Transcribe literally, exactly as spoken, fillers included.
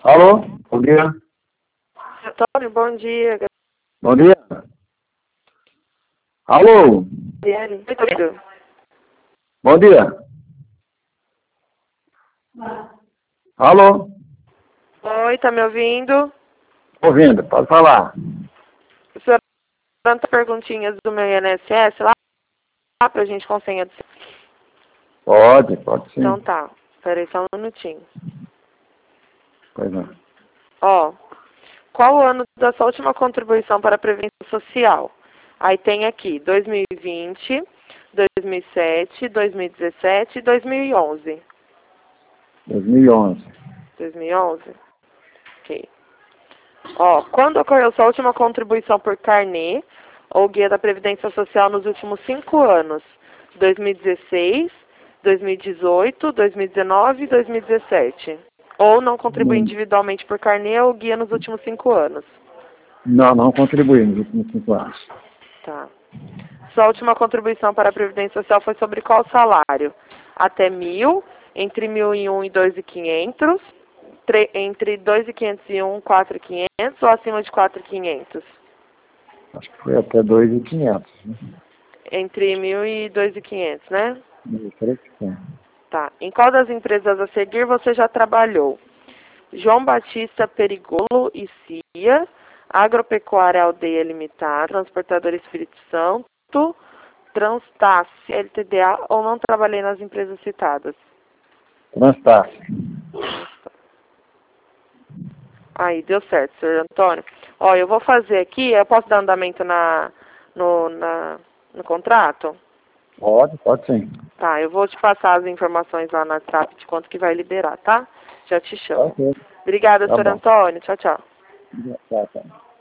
Alô? Bom dia. Antônio, bom dia. Bom dia. Alô? Gabriele. Oi, querido. Bom dia. Alô? Oi, tá me ouvindo? Ouvindo, pode falar. O senhor tantas perguntinhas do meu I N S S lá, lá pra gente com senha do... Pode, pode sim. Então tá. Peraí só um minutinho. Pois não. Ó, qual o ano da sua última contribuição para a Previdência Social? Aí tem aqui dois mil e vinte, dois mil e sete, dois mil e dezessete e dois mil e onze. dois mil e onze. dois mil e onze? Ok. Ó, quando ocorreu sua última contribuição por carnê ou guia da Previdência Social nos últimos cinco anos? dois mil e dezesseis, dois mil e dezoito, dois mil e dezenove e dois mil e dezessete. Ou não contribui Hum. individualmente por carnê ou guia nos últimos cinco anos? Não, não contribuí nos últimos cinco anos. Tá. Sua última contribuição para a Previdência Social foi sobre qual salário? Até mil, entre mil e um e dois mil e quinhentos, tre- entre dois mil e quinhentos e um, quatro mil e quinhentos ou acima de quatro mil e quinhentos? Acho que foi até dois mil e quinhentos, né? Entre mil e dois mil e quinhentos, né? Eu creio que sim. Tá. Em qual das empresas a seguir você já trabalhou? João Batista Perigolo e Cia, Agropecuária Aldeia Limitada, Transportadora Espírito Santo, Transtace, L T D A ou não trabalhei nas empresas citadas? Transtar. Aí, deu certo, senhor Antônio. Ó, eu vou fazer aqui, eu posso dar andamento na, no, na, no contrato? Pode, pode sim. Tá, eu vou te passar as informações lá no WhatsApp de quanto que vai liberar, tá? Já te chamo. Ok. Obrigada, Tá senhor bom. Antônio. Tchau, tchau. Tá, tá.